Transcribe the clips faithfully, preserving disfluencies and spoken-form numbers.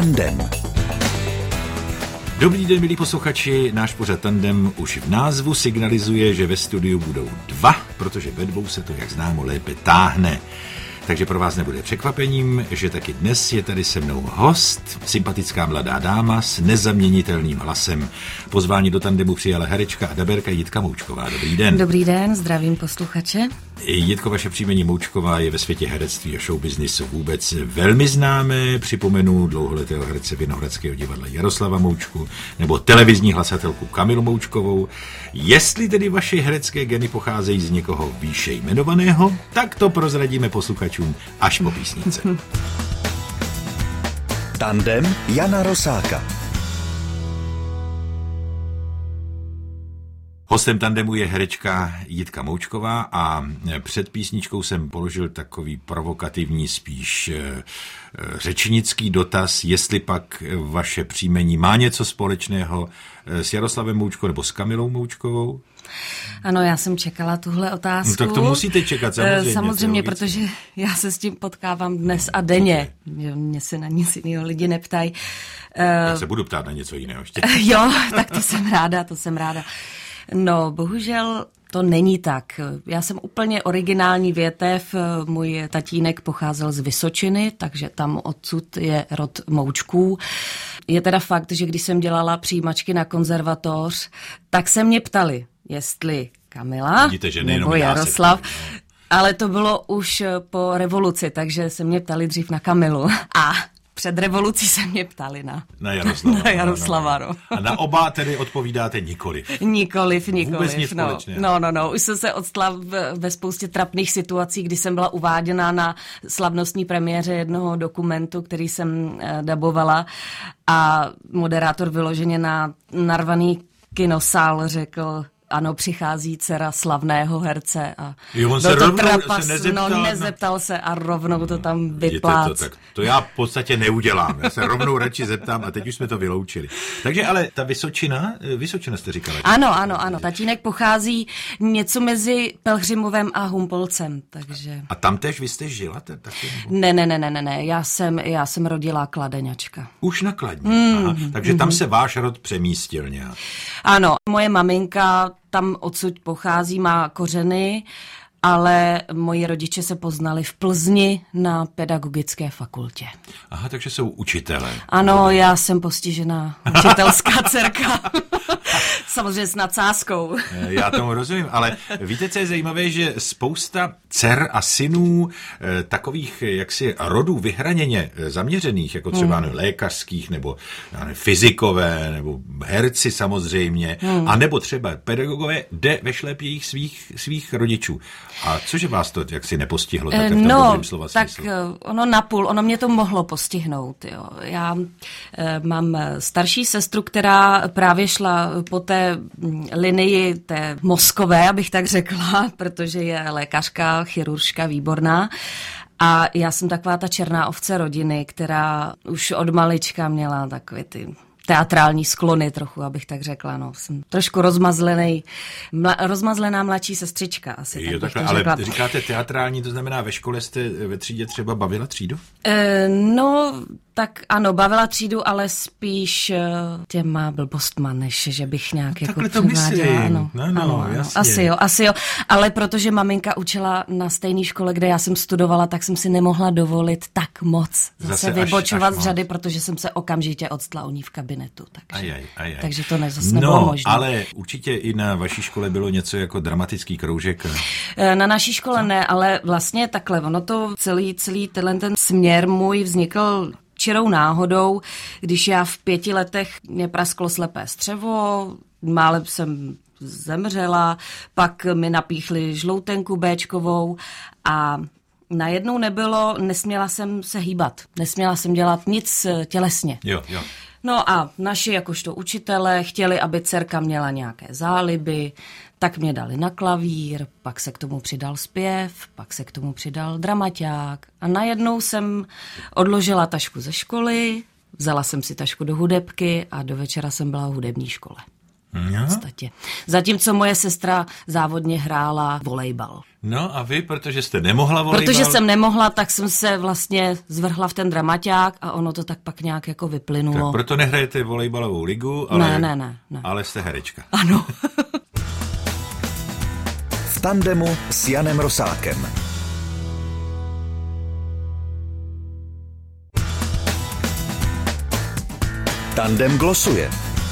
Tandem. Dobrý den, milí posluchači, náš pořad Tandem už v názvu signalizuje, že ve studiu budou dva, protože ve dvou se to, jak známo, lépe táhne. Takže pro vás nebude překvapením, že taky dnes je tady se mnou host, sympatická mladá dáma s nezaměnitelným hlasem. Pozvání do Tandemu přijala herečka a daberka Jitka Moučková. Dobrý den. Dobrý den, zdravím posluchače. Jitko, vaše příjmení Moučková je ve světě herectví a showbiznisu vůbec velmi známé. Připomenu dlouholetého herce Vinohradského divadla Jaroslava Moučku nebo televizní hlasatelku Kamilu Moučkovou. Jestli tedy vaše herecké geny pocházejí z někoho výše jmenovaného, tak to prozradíme posluchačům až po písničce. Tandem Jana Rosáka. Hostem Tandemu je herečka Jitka Moučková a před písničkou jsem položil takový provokativní, spíš řečnický dotaz, jestli pak vaše příjmení má něco společného s Jaroslavem Moučkou nebo s Kamilou Moučkovou? Ano, já jsem čekala tuhle otázku. No, tak to musíte čekat, samozřejmě. Samozřejmě, protože já se s tím potkávám dnes a denně. Mě se na nic jiného lidi neptají. Já se budu ptát na něco jiného ještě. Jo, tak to jsem ráda, to jsem ráda. No, bohužel to není tak. Já jsem úplně originální větev. Můj tatínek pocházel z Vysočiny, takže tam odsud je rod Moučků. Je teda fakt, že když jsem dělala přijímačky na konzervatoř, tak se mě ptali, jestli Kamila Vidíte, že nebo Jaroslav. Ale to bylo už po revoluci, takže se mě ptali dřív na Kamilu. A před revolucí se mě ptali na, na Jaroslava. Na Jaroslava, no. A na oba tedy odpovídáte nikoliv. Nikoliv, nikoliv. Vůbec nic no. společného. No, no, no. Už jsem se odstala ve spoustě trapných situací, kdy jsem byla uváděna na slavnostní premiéře jednoho dokumentu, který jsem eh, dabovala a moderátor vyloženě na narvaný kinosál řekl: ano, přichází dcera slavného herce a jo, on byl se to rovnou trapas, se nezeptal, no, na... nezeptal se a rovnou to tam vyplác. To, tak to já v podstatě neudělám, já se rovnou radši zeptám a teď už jsme to vyloučili. Takže ale ta Vysočina, Vysočina jste říkala. Ano, ano, ano, tatínek pochází něco mezi Pelhřimovem a Humpolcem, takže... A tam tež vy jste žila? Taky, ne, ne, ne, ne, ne, ne, já jsem, já jsem rodila Kladeňačka. Už na Kladně, mm, aha, takže mm, tam se váš rod přemístil nějak. Ano, moje maminka tam odsud pochází, má kořeny, ale moji rodiče se poznali v Plzni na pedagogické fakultě. Aha, takže jsou učitelé. Ano, já jsem postižená učitelská dcerka. Samozřejmě s nadsázkou. Já tomu rozumím, ale víte, co je zajímavé, že spousta dcer a synů takových jaksi rodů vyhraněně zaměřených, jako třeba hmm. lékařských, nebo ne, fyzikové, nebo herci samozřejmě, hmm. a nebo třeba pedagogové, jde ve šlépějích svých, svých rodičů. A cože vás to jaksi nepostihlo? Tak v tom no, dobrým slova tak smyslu? ono napůl, ono mě to mohlo postihnout. Jo. Já e, mám starší sestru, která právě šla po té linii té mozkové, abych tak řekla, protože je lékařka, chiruržka výborná. A já jsem taková ta černá ovce rodiny, která už od malička měla takové ty teatrální sklony trochu, abych tak řekla. No. Jsem trošku rozmazlený, mla, rozmazlená mladší sestřička. Asi jo, tak takhle, ale řekla. Říkáte teatrální, to znamená ve škole jste ve třídě třeba bavila třídu? E, no, tak ano, bavila třídu, ale spíš těma blbostma, než že bych nějak jako předváděla. Ano, no, no, ano, ano. Jasně. Asi jo, asi jo. Ale protože maminka učila na stejné škole, kde já jsem studovala, tak jsem si nemohla dovolit tak moc zase, zase vybočovat až, až z řady, protože jsem se okamžitě odstla u ní v kabinetu. Takže, ajaj, ajaj. takže to ne, zase no, nebylo možné. Ale určitě i na vaší škole bylo něco jako dramatický kroužek. Na naší škole Co? ne, ale vlastně takhle, ono to celý, celý tenhle ten směr můj vznikl čirou náhodou, když já v pěti letech mě prasklo slepé střevo, málem jsem zemřela, pak mi napíchli žloutenku béčkovou a najednou nebylo, nesměla jsem se hýbat, nesměla jsem dělat nic tělesně. Jo, jo. No a naši jakožto učitelé chtěli, aby dcerka měla nějaké záliby, tak mě dali na klavír, pak se k tomu přidal zpěv, pak se k tomu přidal dramaťák a najednou jsem odložila tašku ze školy, vzala jsem si tašku do hudebky a do večera jsem byla v hudební škole. V podstatě. Zatímco moje sestra závodně hrála volejbal. No a vy, protože jste nemohla volejbal? Protože jsem nemohla, tak jsem se vlastně zvrhla v ten dramaťák a ono to tak pak nějak jako vyplynulo. Tak proto nehrajete volejbalovou ligu, ale, ne, ne, ne, ne. ale jste herečka. Ano. V tandemu s Janem Rosákem. Tandem glosuje.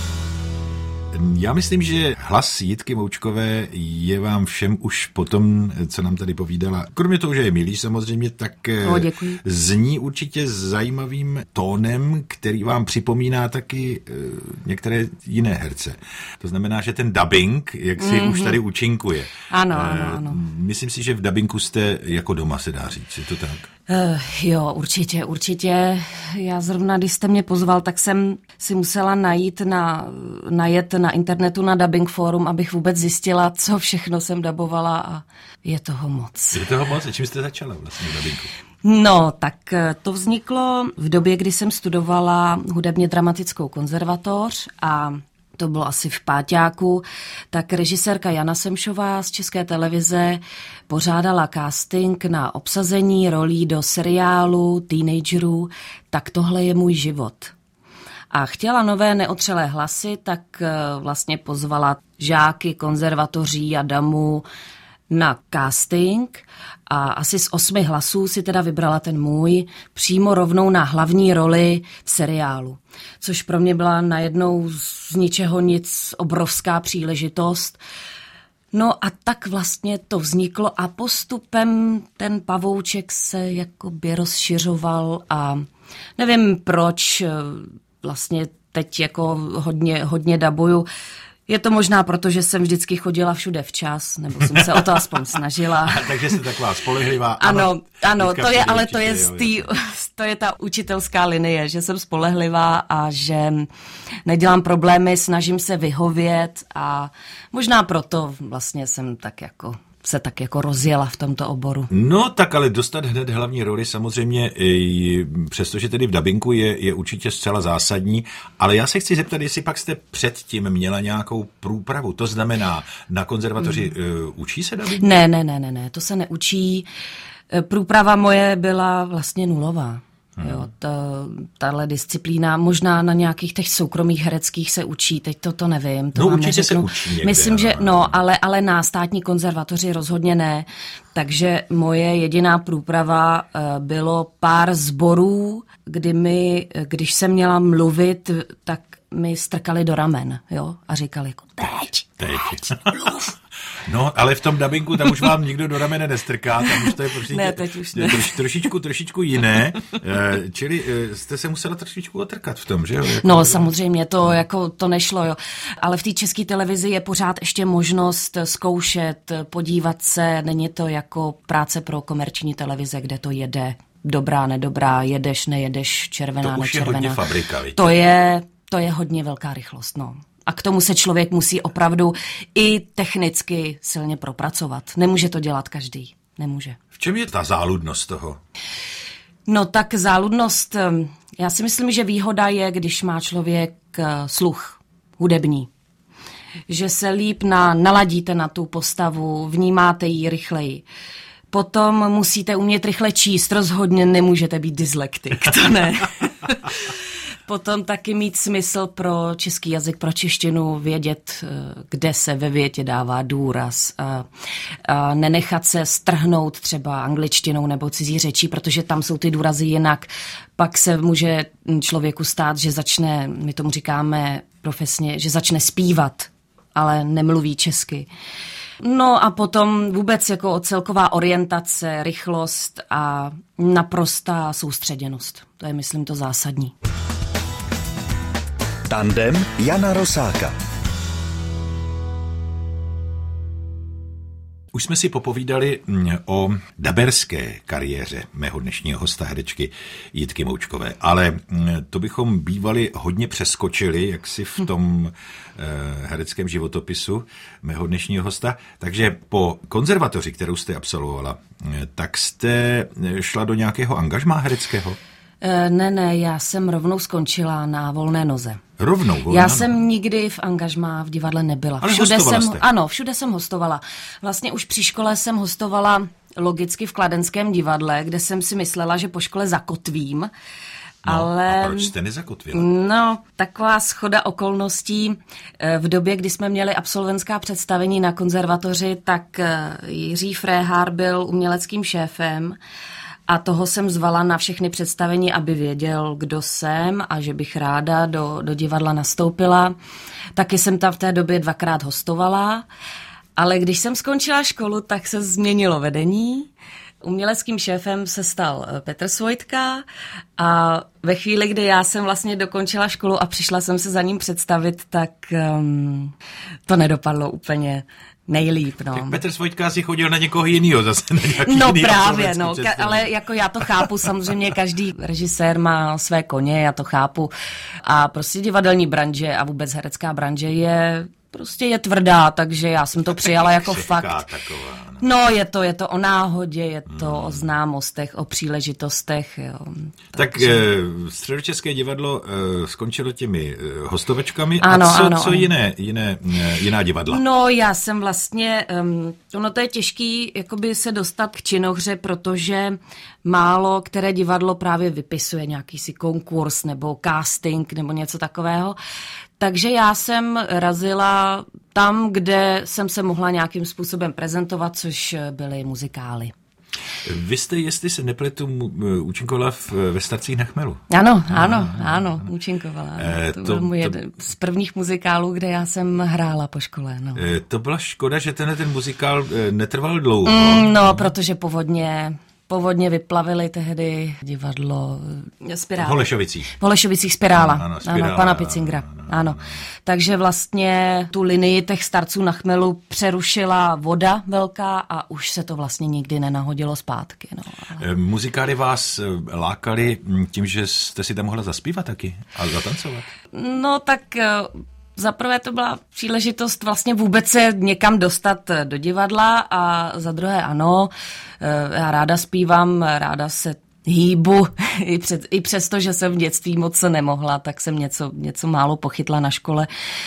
Já myslím, že hlas Jitky Moučkové je vám všem už potom, co nám tady povídala. Kromě toho, že je milý samozřejmě, tak o, děkuji. Zní určitě zajímavým tónem, který vám připomíná taky e, některé jiné herce. To znamená, že ten dubbing, jak si mm-hmm. už tady účinkuje. Ano, ano, ano. Myslím si, že v dubbingu jste jako doma, se dá říct. Je to tak? Uh, jo, určitě, určitě. Já zrovna, když jste mě pozval, tak jsem si musela najít na, najet na internetu na Dubbing Forum, abych vůbec zjistila, co všechno jsem dabovala a je toho moc. Je toho moc? A čím jste začala vlastně v dubbingu? No, tak to vzniklo v době, kdy jsem studovala hudebně dramatickou konzervatoř a to bylo asi v páťáku, tak režisérka Jana Semšová z České televize pořádala casting na obsazení rolí do seriálu teenagerů Tak tohle je můj život. A chtěla nové neotřelé hlasy, tak vlastně pozvala žáky konzervatoří a damů na casting a asi z osmi hlasů si teda vybrala ten můj přímo rovnou na hlavní roli v seriálu. Což pro mě byla najednou z ničeho nic obrovská příležitost. No a tak vlastně to vzniklo a postupem ten pavouček se jakoby rozšiřoval a nevím proč vlastně teď jako hodně, hodně dabuju. Je to možná proto, že jsem vždycky chodila všude včas, nebo jsem se o to aspoň snažila. Takže jste taková spolehlivá. Ano, ano, to je, ale to je, z tý, to je ta učitelská linie, že jsem spolehlivá a že nedělám problémy, snažím se vyhovět a možná proto vlastně jsem tak jako se tak jako rozjela v tomto oboru. No tak ale dostat hned hlavní roli samozřejmě, přestože tedy v dabinku je, je určitě zcela zásadní, ale já se chci zeptat, jestli pak jste předtím měla nějakou průpravu, to znamená na konzervatoři mm. uh, učí se dabinku? Ne, ne, ne, ne, ne, to se neučí. Průprava moje byla vlastně nulová. Jo, ta, tahle disciplína možná na nějakých těch soukromých hereckých se učí, teď to, to nevím. To no určitě se učí někde. Myslím, ano, že ano. no, ale, ale na státní konzervatoři rozhodně ne. Takže moje jediná průprava uh, bylo pár sborů, kdy mi, když jsem měla mluvit, tak mi strkali do ramen, jo, a říkali jako teď, teď, teď mluv. No, ale v tom dabingu tam už vám nikdo do ramene nestrká, tam už to je prostě ne, teď už ne. Troš, trošičku, trošičku jiné, e, čili e, jste se musela trošičku otrkat v tom, že jo? Jako, no, samozřejmě, to jako to nešlo, jo. Ale v té České televizi je pořád ještě možnost zkoušet, podívat se, není to jako práce pro komerční televize, kde to jede dobrá, nedobrá, jedeš, nejedeš, červená, to už nečervená. Je hodně fabrika, víte? To je, to je hodně velká rychlost, no. A k tomu se člověk musí opravdu i technicky silně propracovat. Nemůže to dělat každý. Nemůže. V čem je ta záludnost toho? No tak záludnost, já si myslím, že výhoda je, když má člověk sluch hudební. Že se líp na, naladíte na tu postavu, vnímáte ji rychleji. Potom musíte umět rychle číst, rozhodně nemůžete být dyslektik, to ne. Potom taky mít smysl pro český jazyk, pro češtinu, vědět, kde se ve větě dává důraz. A, a nenechat se strhnout třeba angličtinou nebo cizí řečí, protože tam jsou ty důrazy jinak. Pak se může člověku stát, že začne, my tomu říkáme profesně, že začne zpívat, ale nemluví česky. No a potom vůbec jako celková orientace, rychlost a naprostá soustředěnost. To je, myslím, to zásadní. Tandem Jana Rosáka. Už jsme si popovídali o daberské kariéře mého dnešního hosta herečky Jitky Moučkové, ale to bychom bývali hodně přeskočili, jak si v tom hereckém životopisu mého dnešního hosta. Takže po konzervatoři, kterou jste absolvovala, tak jste šla do nějakého angažmá hereckého? E, ne, ne, já jsem rovnou skončila na volné noze. Rovnou volná Já noze. jsem nikdy v angažmá v divadle nebyla. Ale všude hostovala jsem, jste. ano, všude jsem hostovala. Vlastně už při škole jsem hostovala logicky v Kladenském divadle, kde jsem si myslela, že po škole zakotvím. No, ale... A proč jste nezakotvila? No, taková shoda okolností. V době, kdy jsme měli absolventská představení na konzervatoři, tak Jiří Fréhár byl uměleckým šéfem a toho jsem zvala na všechny představení, aby věděl, kdo jsem a že bych ráda do, do divadla nastoupila. Taky jsem tam v té době dvakrát hostovala, ale když jsem skončila školu, tak se změnilo vedení. Uměleckým šéfem se stal Petr Svojtka a ve chvíli, kdy já jsem vlastně dokončila školu a přišla jsem se za ním představit, tak um, to nedopadlo úplně nejlíp. No. Tak Petr Svojtka si chodil na někoho jinýho zase. Na nějaký no jiný právě, no, představení. ka- ale jako já to chápu, samozřejmě každý režisér má své koně, já to chápu a prostě divadelní branže a vůbec herecká branže je prostě je tvrdá, takže já jsem to přijala jako fakt. Taková, no. No, je to, je to o náhodě, je to hmm. o známostech, o příležitostech. Jo. Tak Takže... eh, Středočeské divadlo eh, skončilo těmi eh, hostovačkami. Ano, a co, ano, co ano. Jiné, jiné, eh, jiná divadla? No, já jsem vlastně, um, ono to je těžký jakoby se dostat k činohře, protože málo které divadlo právě vypisuje nějaký si konkurs nebo casting nebo něco takového. Takže já jsem razila tam, kde jsem se mohla nějakým způsobem prezentovat, což byly muzikály. Vy jste, jestli se nepletu, účinkovala v, ve Starcích na chmelu. Ano, ano, ano, účinkovala. Eh, to, to- byl můj to- jeden z prvních muzikálů, kde já jsem hrála po škole. No, Eh, To byla škoda, že tenhle ten muzikál eh, netrval dlouho. mm, no protože povodně... Povodně vyplavili tehdy divadlo V Spirála. Holešovicích. V Holešovicích Spirála, Ano, ano, Spirála, ano, pana ano, Picingra, ano, ano, ano. Takže vlastně tu linii těch starců na chmelu přerušila voda velká a už se to vlastně nikdy nenahodilo zpátky. No. Eh, Muzikály vás eh, lákaly hm, tím, že jste si tam mohla zaspívat taky a zatancovat. No tak eh, za prvé to byla příležitost vlastně vůbec se někam dostat do divadla a za druhé ano, eh, já ráda zpívám, ráda se hýbu, i, před, i přesto, že jsem v dětství moc nemohla, tak jsem něco, něco málo pochytla na škole.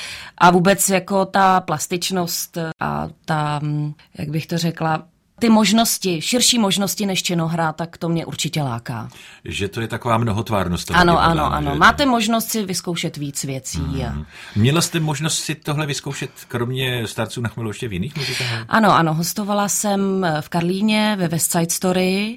A vůbec jako ta plastičnost a ta, hm, jak bych to řekla, ty možnosti, širší možnosti než činohra, tak to mě určitě láká. Že to je taková mnohotvárnost. toho Ano, divadla, ano, ano. že- Máte možnost si vyzkoušet víc věcí. Mm. Měla jste možnost si tohle vyzkoušet kromě Starců na chmelu ještě v jiných muzikálech? Ano, ano, hostovala jsem v Karlíně ve West Side Story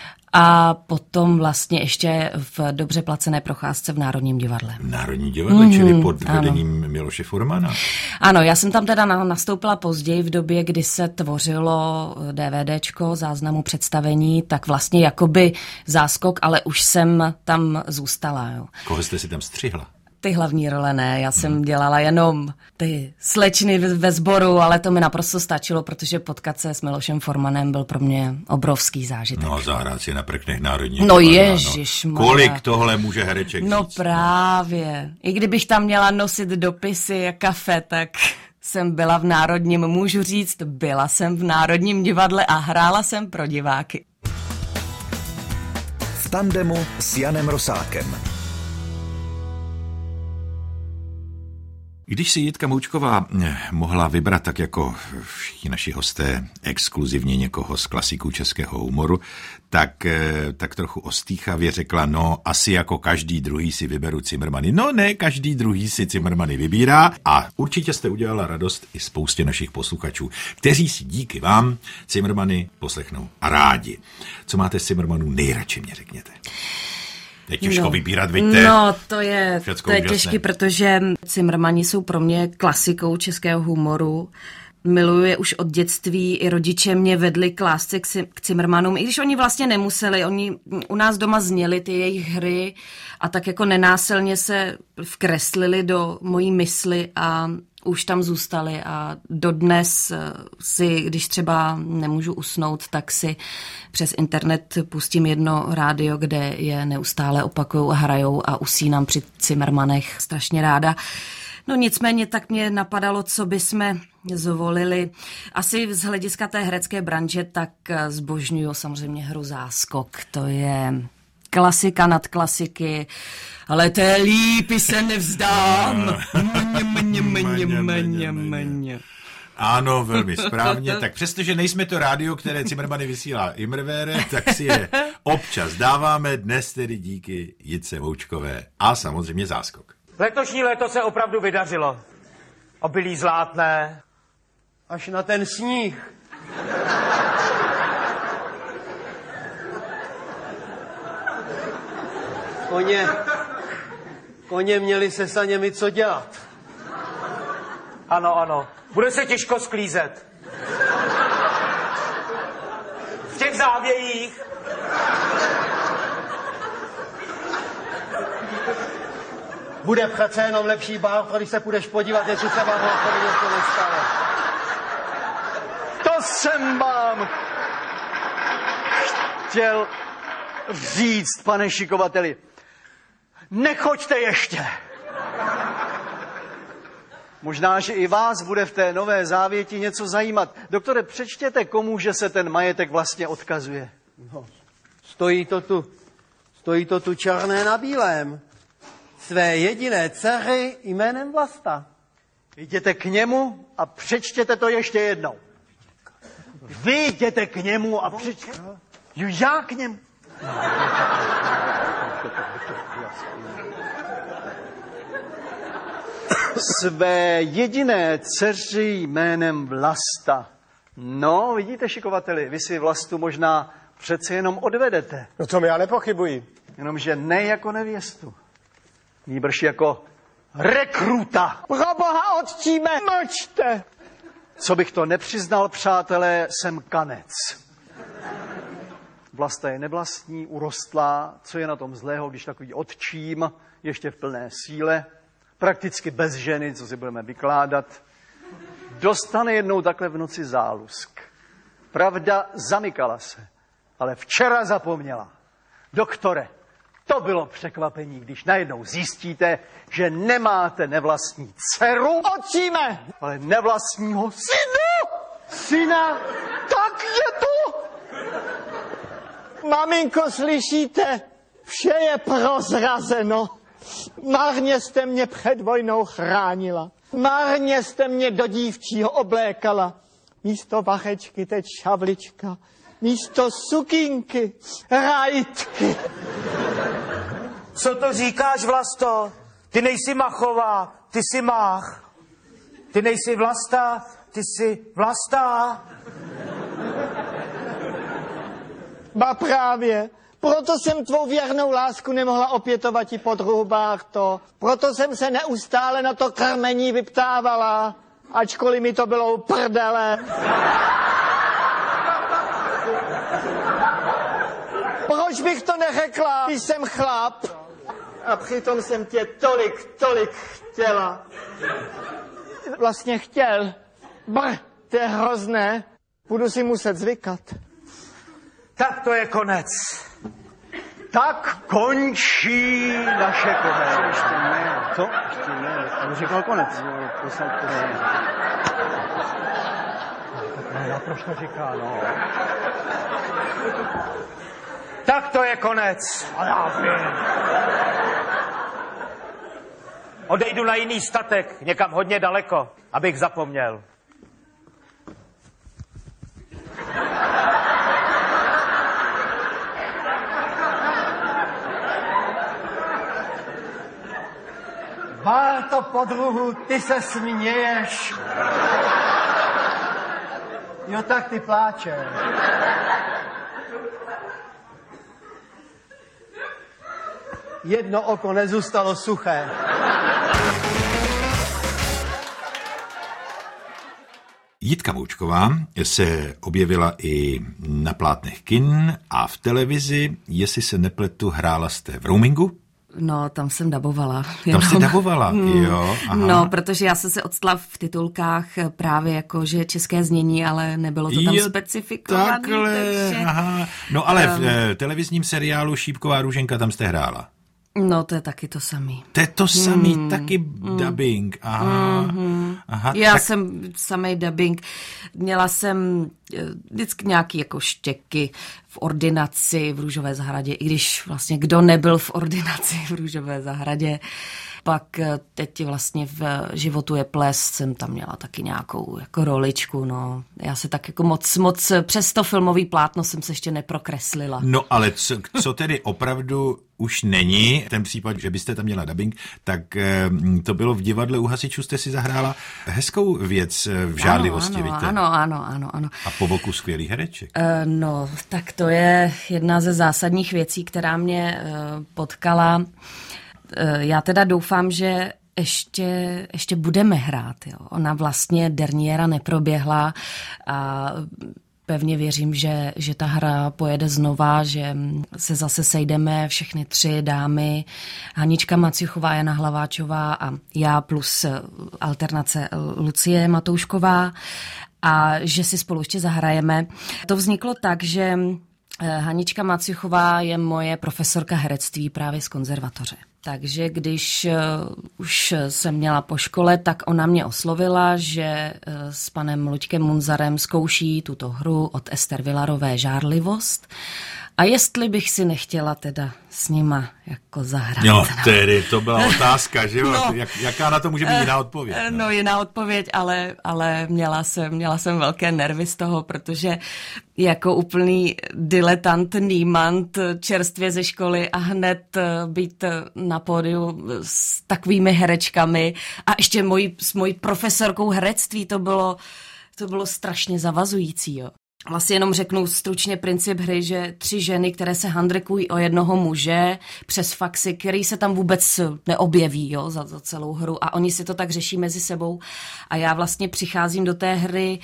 a potom vlastně ještě v dobře placené procházce v Národním divadle. V Národní divadle, mm, čili pod ano. vedením Miloše Furmana. Ano, já jsem tam teda na- nastoupila později v době, kdy se tvořilo DVDčko záznamu představení, tak vlastně jakoby záskok, ale už jsem tam zůstala. Jo. Koho jste si tam střihla? Ty hlavní role ne, já jsem dělala jenom ty slečny ve ve sboru, ale to mi naprosto stačilo, protože potkat se s Milošem Formanem byl pro mě obrovský zážitek. No, zahrát si na prknech Národní No divadla, ježišmarja. Kolik tohle může hereček No říct? právě. I kdybych tam měla nosit dopisy a kafe, tak jsem byla v Národním, můžu říct, byla jsem v Národním divadle a hrála jsem pro diváky. V tandemu s Janem Rosákem. Když si Jitka Moučková mohla vybrat, tak jako všichni naši hosté, exkluzivně někoho z klasiků českého humoru, tak, tak trochu ostýchavě řekla, no asi jako každý druhý si vyberu Cimrmany. No ne, každý druhý si Cimrmany vybírá a určitě jste udělala radost i spoustě našich posluchačů, kteří si díky vám Cimrmany poslechnou a rádi. Co máte z Cimrmanů nejradši, mě řekněte. Je těžko no. vybírat, vidíte? No, to je, Všecko to je úžasné. těžké, protože Cimrmani jsou pro mě klasikou českého humoru. Miluju je už od dětství, i rodiče mě vedli k lásce k, Cim- k Cimrmanům, i když oni vlastně nemuseli, oni u nás doma zněli ty jejich hry a tak jako nenásilně se vkreslili do mojí mysli a už tam zůstali a dodnes si, když třeba nemůžu usnout, tak si přes internet pustím jedno rádio, kde je neustále opakujou a hrajou a usínám při Cimrmanech strašně ráda. No nicméně tak mě napadalo, co bychom zvolili. Asi z hlediska té herecké branže tak zbožňuju samozřejmě hru Záskok. To je klasika nad klasiky. Ale té lípy se nevzdám. Mně, mně, mně, mně, mně. Ano, velmi správně. Tak přestože nejsme to rádio, které Cimrmany vysílá Imrvére, tak si je občas dáváme, dnes tedy díky Jitce Moučkové a samozřejmě záskok. Letošní léto se opravdu vydařilo. Obilí zlátné. Až na ten sníh. Koně, koně měli se saněmi co dělat. Ano, ano. Bude se těžko sklízet. V těch závějích. Bude přece jenom lepší bár, když se půjdeš podívat, jestli se vám náhodou něco nestalo. To jsem vám chtěl říct, pane šikovateli. Nechoďte ještě. Možná, že i vás bude v té nové závěti něco zajímat. Doktore, přečtěte, komu že se ten majetek vlastně odkazuje. No, stojí to tu, stojí to tu černé na bílém. Své jediné dcery jménem Vlasta. Jděte k němu a přečtěte to ještě jednou. Vy jděte k němu a přečtěte. Jo, já k němu. Své jediné dceři jménem Vlasta. No, vidíte, šikovateli, vy si Vlastu možná přece jenom odvedete. No to mi já nepochybuji. Jenomže ne jako nevěstu. Nýbrž jako rekruta. Proboha, otčíme, mlčte. Co bych to nepřiznal, přátelé, jsem kanec. Vlasta je nevlastní, urostlá, co je na tom zlého, když takový otčím, ještě v plné síle, prakticky bez ženy, co si budeme vykládat, dostane jednou takhle v noci zálusk. Pravda, zamykala se, ale včera zapomněla. Doktore, to bylo překvapení, když najednou zjistíte, že nemáte nevlastní dceru, Otčíme! ale nevlastního syna. Syna? Tak je to! Maminko, slyšíte? Vše je prozrazeno. Marně jste mě před vojnou chránila. Marně jste mě do dívčího oblékala. Místo vachečky teď šavlička. Místo sukinky rajtky. Co to říkáš, Vlasto? Ty nejsi Machová, ty jsi Mách. Ty nejsi Vlasta, ty jsi Vlasta. Ba právě. Proto jsem tvou věrnou lásku nemohla opětovat i podruhu, Bárto. Proto jsem se neustále na to krmení vyptávala, ačkoliv mi to bylo uprdele. Proč bych to neřekla, když jsem chlap? A přitom jsem tě tolik, tolik chtěla. Vlastně chtěl. Brr, to je hrozné. Budu si muset zvykat. Tak to je konec. Tak končí naše komédie. Ještě ne. Co? Ještě ne. On říkal konec. Jo, to jsem to ne. No, proč to říká, no? Tak to je konec. A já vím. Odejdu na jiný statek, někam hodně daleko, abych zapomněl. Bárto, podruhu, ty se směješ. Jo, tak ty pláčeš. Jedno oko nezůstalo suché. Jitka Moučková se objevila i na plátnech kin a v televizi, jestli se nepletu, hrála jste v roamingu? No, tam jsem dabovala. Tam jsi dabovala, jo. Aha. No, protože já jsem se odstala v titulkách právě jako, že české znění, ale nebylo to tam jo, specifikované. Takhle, takže, aha. No ale v um, televizním seriálu Šípková růženka tam jste hrála. No, to je taky to samý. To je to samý, Hmm. taky Hmm. dubbing. Aha. Mhm. Aha. Já tak... jsem samej dubbing. Měla jsem eh, vždycky nějaký jako štěky v ordinaci v Růžové zahradě, i když vlastně kdo nebyl v ordinaci v Růžové zahradě. Pak eh, teď vlastně v Životu je ples jsem tam měla taky nějakou jako roličku, no. Já se tak jako moc, moc přes to filmový plátno jsem se ještě neprokreslila. No ale co, co tedy opravdu už není, ten případ, že byste tam měla dubbing, tak eh, to bylo v divadle u hasičů, jste si zahrála hezkou věc eh, v žádlivosti, ano, víte? ano, ano, ano, ano. A po boku skvělý hereček. Uh, no, tak to je jedna ze zásadních věcí, která mě uh, potkala. Uh, já teda doufám, že ještě, ještě budeme hrát. Jo. Ona vlastně derniéra neproběhla a pevně věřím, že, že ta hra pojede znova, že se zase sejdeme všechny tři dámy, Hanička Maciuchová, Jana Hlaváčová a já plus alternace Lucie Matoušková a že si spolu ještě zahrajeme. To vzniklo tak, že Hanička Maciuchová je moje profesorka herectví právě z konzervatoře. Takže když uh, už jsem měla po škole, tak ona mě oslovila, že uh, s panem Luďkem Munzarem zkouší tuto hru od Ester Vilarové Žárlivost. A jestli bych si nechtěla teda s nima jako zahrát. No, tedy, to byla otázka, že jo? No, Jak, jaká na to může být jiná odpověď? No, no jiná odpověď, ale, ale měla jsem, měla jsem velké nervy z toho, protože jako úplný diletant, nímant, čerstvě ze školy a hned být na pódiu s takovými herečkami a ještě mojí, s mojí profesorkou herectví, to bylo, to bylo strašně zavazující, jo. Vlastně jenom řeknu stručně princip hry, že tři ženy, které se handrikují o jednoho muže přes faxy, který se tam vůbec neobjeví, jo, za, za celou hru a oni si to tak řeší mezi sebou a já vlastně přicházím do té hry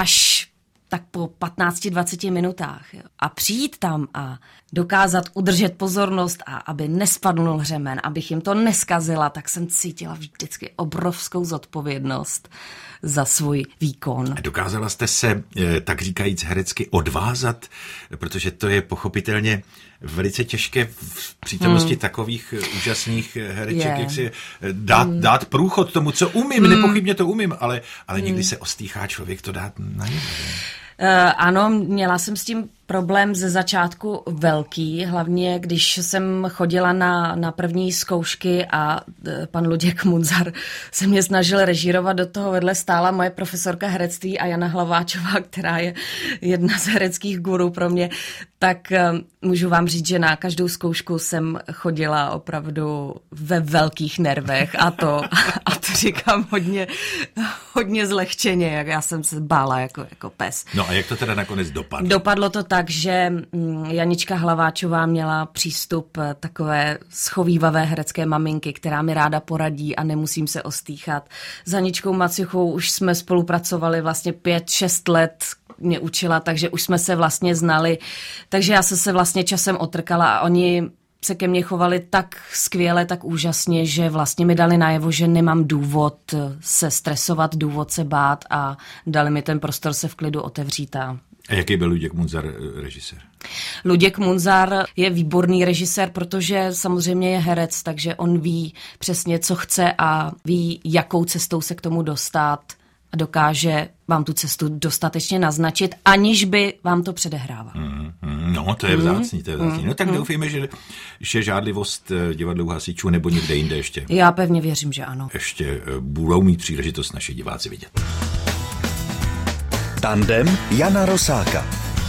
až tak po patnácti dvaceti minutách. Jo. A přijít tam a dokázat udržet pozornost a aby nespadnul hřemen, abych jim to neskazila, tak jsem cítila vždycky obrovskou zodpovědnost za svůj výkon. Dokázala jste se, tak říkajíc, herecky odvázat, protože to je pochopitelně velice těžké v přítomnosti hmm. takových úžasných hereček, yeah. jak si dát, hmm. dát průchod tomu, co umím, hmm. nepochybně to umím, ale, ale někdy hmm. se ostýchá člověk to dát na něj. Uh, ano, měla jsem s tím problém ze začátku velký, hlavně když jsem chodila na, na první zkoušky a pan Luděk Munzar se mě snažil režírovat, do toho vedle stála moje profesorka herectví a Jana Hlaváčová, která je jedna z hereckých gurů pro mě, tak můžu vám říct, že na každou zkoušku jsem chodila opravdu ve velkých nervech a to, a to říkám hodně, hodně zlehčeně, jak já jsem se bála jako, jako pes. No a jak to teda nakonec dopadlo? Dopadlo to tak, že Janička Hlaváčová měla přístup takové schovývavé herecké maminky, která mi ráda poradí a nemusím se ostýchat. S Haničkou Maciuchovou už jsme spolupracovali vlastně pět, šest let, mě učila, takže už jsme se vlastně znali. Takže já jsem se vlastně časem otrkala a oni se ke mně chovali tak skvěle, tak úžasně, že vlastně mi dali najevo, že nemám důvod se stresovat, důvod se bát a dali mi ten prostor se v klidu otevřít. A, a jaký byl Luděk Munzar režisér? Luděk Munzar je výborný režisér, protože samozřejmě je herec, takže on ví přesně, co chce a ví, jakou cestou se k tomu dostat a dokáže vám tu cestu dostatečně naznačit, aniž by vám to předehrával. Mm, mm, no, to je vzácný, to je vzácný. Mm, no tak mm. doufejme, že, že žádlivost divadla u hasičů nebo někde jinde ještě. Já pevně věřím, že ano. Ještě budou mít příležitost naši diváci vidět. Tandem Jana Rosáka.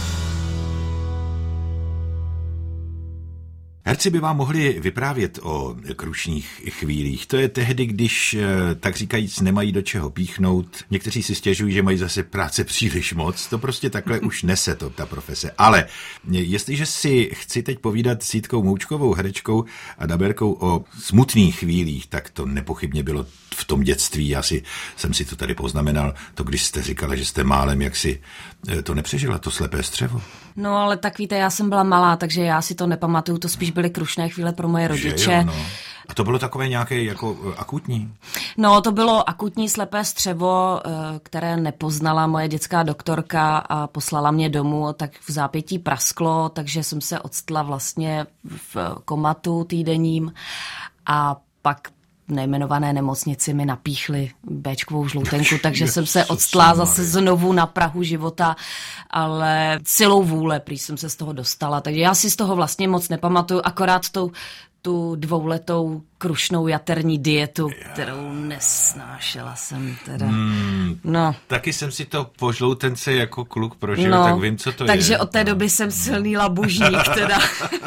Herci by vám mohli vyprávět o krušných chvílích. To je tehdy, když, tak říkajíc, nemají do čeho píchnout. Někteří si stěžují, že mají zase práce příliš moc. To prostě takhle už nese to, ta profese. Ale jestliže si chci teď povídat s Jitkou Moučkovou, herečkou a daberkou o smutných chvílích, tak to nepochybně bylo v tom dětství. Já si, jsem si to tady poznamenal, to když jste říkala, že jste málem, jak si to nepřežila, to slepé střevo. No ale tak víte, já jsem byla malá, takže já si to nepamatuju, to spíš byly krušné chvíle pro moje rodiče. Jo, no. A to bylo takové nějaké jako akutní? No, to bylo akutní slepé střevo, které nepoznala moje dětská doktorka a poslala mě domů, tak v zápětí prasklo, takže jsem se odstla vlastně v komatu týdenním a pak v nejmenované nemocnici mi napíchli béčkovou žloutenku, takže jsem se odstla zase znovu na prahu života, ale silou vůle, prý jsem se z toho dostala, takže já si z toho vlastně moc nepamatuju, akorát tou tu dvouletou krušnou jaterní dietu, kterou nesnášela jsem teda. Hmm, no. Taky jsem si to po žloutence jako kluk prožil, no, tak vím, co to takže je. Takže od té doby jsem silný labužník teda.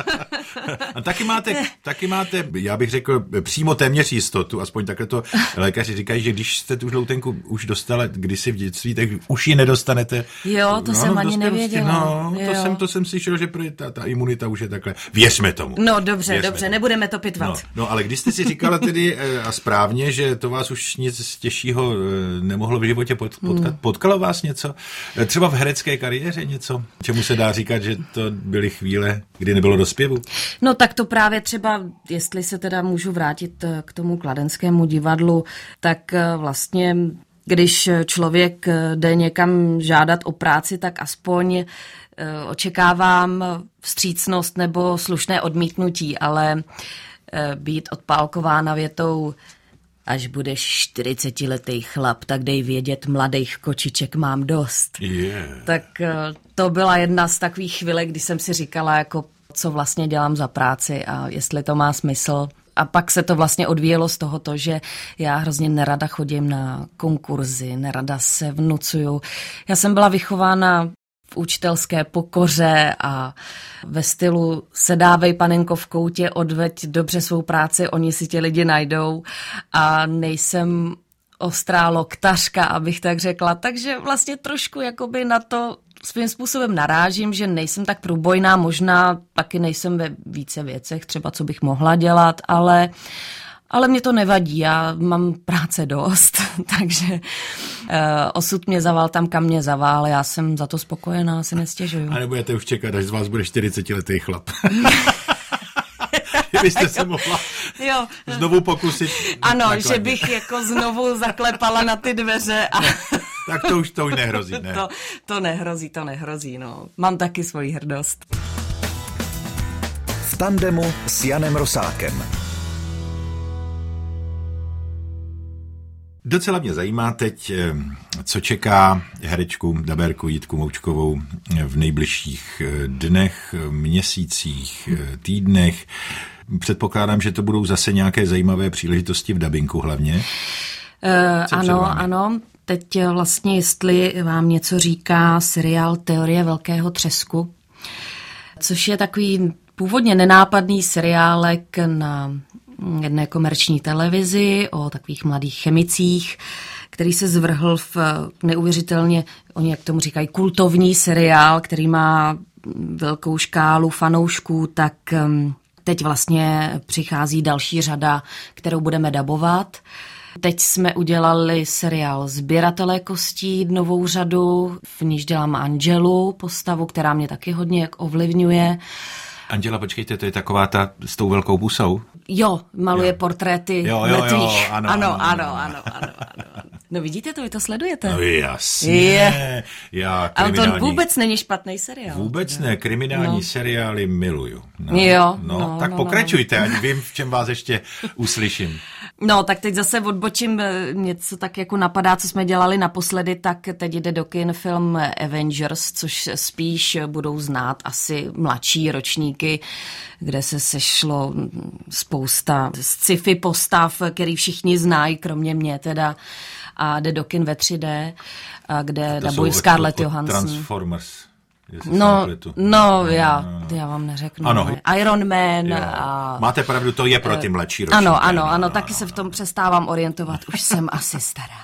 A taky máte, taky máte, já bych řekl, přímo téměř jistotu, aspoň takhle to lékaři říkají, že když jste tu žloutenku už dostala kdysi v dětství, tak už ji nedostanete. Jo, to no, jsem ani nevěděla. No, to jsem, to jsem slyšel, že ta, ta imunita už je takhle. Věřme tomu. No dobře, Věřme dobře, tomu. Nebudeme to pitvat. No, no, ale když jste si říkala tedy a správně, že to vás už nic těžšího nemohlo v životě potkat, hmm. potkalo vás něco? Třeba v herecké kariéře něco? Čemu se dá říkat, že to byly chvíle, kdy nebylo do zpěvu? No tak to právě třeba, jestli se teda můžu vrátit k tomu Kladenskému divadlu, tak vlastně když člověk jde někam žádat o práci, tak aspoň očekávám vstřícnost nebo slušné odmítnutí, ale být odpálkována větou, až budeš čtyřicetiletý chlap, tak dej vědět, mladých kočiček mám dost. Yeah. Tak to byla jedna z takových chvílek, kdy jsem si říkala, jako co vlastně dělám za práci a jestli to má smysl. A pak se to vlastně odvíjelo z tohoto, že já hrozně nerada chodím na konkurzy, nerada se vnucuju. Já jsem byla vychována v učitelské pokoře a ve stylu sedávej panenko v koutě, odveď dobře svou práci, oni si tě lidi najdou a nejsem ostrá loktařka, abych tak řekla. Takže vlastně trošku jakoby na to svým způsobem narážím, že nejsem tak průbojná, možná taky nejsem ve více věcech, třeba co bych mohla dělat, ale Ale mě to nevadí, já mám práce dost, takže uh, osud mě zaval tam, kam mě zaval, já jsem za to spokojená, si nestěžuju. A nebudete už čekat, až z vás bude čtyřicetiletý chlap. Kdybyste se mohla jo. znovu pokusit. Ano, nakladně. Že bych jako znovu zaklepala na ty dveře. A tak to už, to už nehrozí, ne? To, to nehrozí, to nehrozí, no. Mám taky svoji hrdost. V tandemu s Janem Rosákem. Docela mě zajímá teď, co čeká herečku Daberku Jitku Moučkovou v nejbližších dnech, měsících, týdnech. Předpokládám, že to budou zase nějaké zajímavé příležitosti v dabingu hlavně. Uh, ano, ano. Teď vlastně, jestli vám něco říká seriál Teorie velkého třesku, což je takový původně nenápadný seriálek na jedné komerční televizi o takových mladých chemicích, který se zvrhl v neuvěřitelně, oni jak tomu říkají, kultovní seriál, který má velkou škálu fanoušků, tak teď vlastně přichází další řada, kterou budeme dabovat. Teď jsme udělali seriál Sběratelé kostí, novou řadu, v níž dělám Angelu, postavu, která mě taky hodně ovlivňuje. Angela, počkejte, to je taková ta s tou velkou busou? Jo, maluje jo. portréty jo, jo, mrtvých. Jo, ano, ano, ano, ano, ano, ano, ano. No vidíte to, vy to sledujete. No jasně. Je. Já kriminální... Ale to vůbec není špatný seriál. Vůbec ne, kriminální no. seriály miluju. No, jo. No, no tak no, pokračujte, no. ať vím, v čem vás ještě uslyším. No, tak teď zase odbočím, něco tak jako napadá, co jsme dělali naposledy, tak teď jde do kin film Avengers, což spíš budou znát asi mladší ročníky, kde se sešlo spousta sci-fi postav, který všichni znají, kromě mě teda, a jde do kin ve tři dé, a kde dabují Scarlett Johansson. Transformers. No, no já, já vám neřeknu. Ano. Ne. Iron Man a... Máte pravdu, to je pro ty mladší ročníky. Ano, ano, ano, taky se v tom přestávám orientovat. Už jsem asi stará.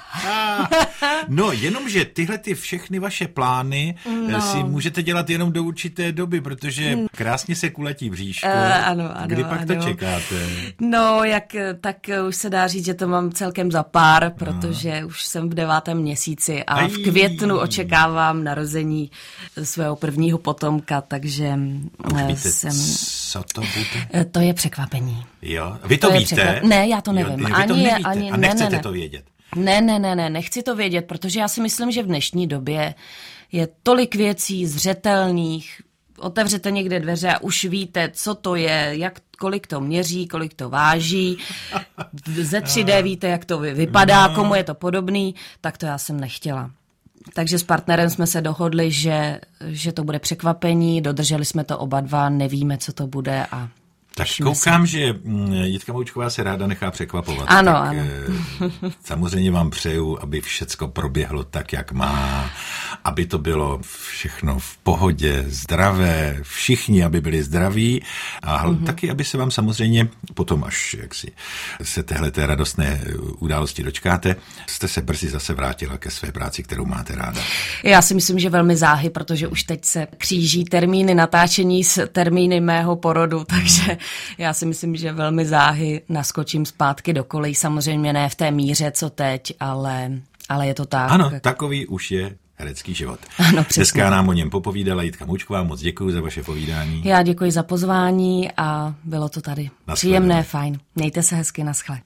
No, jenomže tyhle ty všechny vaše plány no. si můžete dělat jenom do určité doby, protože krásně se kuletí bříško. Uh, ano, ano, Kdy pak ano. to čekáte? No, jak, tak už se dá říct, že to mám celkem za pár, protože už jsem v devátém měsíci a v květnu očekávám narození svého prvního potomka, takže jsem... Co to bude? To je překvapení. Jo, vy to, to víte? Překvap... Ne, já to nevím. Jo, vy ani, to nevíte ani, a ne, nechcete ne, ne. to vědět? Ne, ne, ne, ne, nechci to vědět, protože já si myslím, že v dnešní době je tolik věcí zřetelných, otevřete někde dveře a už víte, co to je, jak, kolik to měří, kolik to váží, ze tři dé víte, jak to vypadá, komu je to podobný, tak to já jsem nechtěla. Takže s partnerem jsme se dohodli, že, že to bude překvapení, dodrželi jsme to oba dva, nevíme, co to bude a tak koukám, se. že Jitka Moučková se ráda nechá překvapovat. Ano, tak, ano. Samozřejmě vám přeju, aby všecko proběhlo tak, jak má, aby to bylo všechno v pohodě, zdravé, všichni, aby byli zdraví a mm-hmm. taky, aby se vám samozřejmě potom, až jak si se téhleté radostné události dočkáte, jste se brzy zase vrátila ke své práci, kterou máte ráda. Já si myslím, že velmi záhy, protože už teď se kříží termíny natáčení s termíny mého porodu, takže já si myslím, že velmi záhy naskočím zpátky do kolejí. Samozřejmě ne v té míře, co teď, ale, ale je to tak. Ano, takový už je herecký život. Ano, přesně. Dneska nám o něm popovídala Jitka Moučková, moc děkuji za vaše povídání. Já děkuji za pozvání a bylo to tady Naschledanou. Příjemné, fajn. Mějte se hezky, naschle.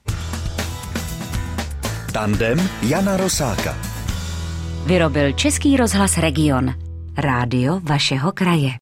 Tandem Jana Rosáka. Vyrobil Český rozhlas Region. Rádio vašeho kraje.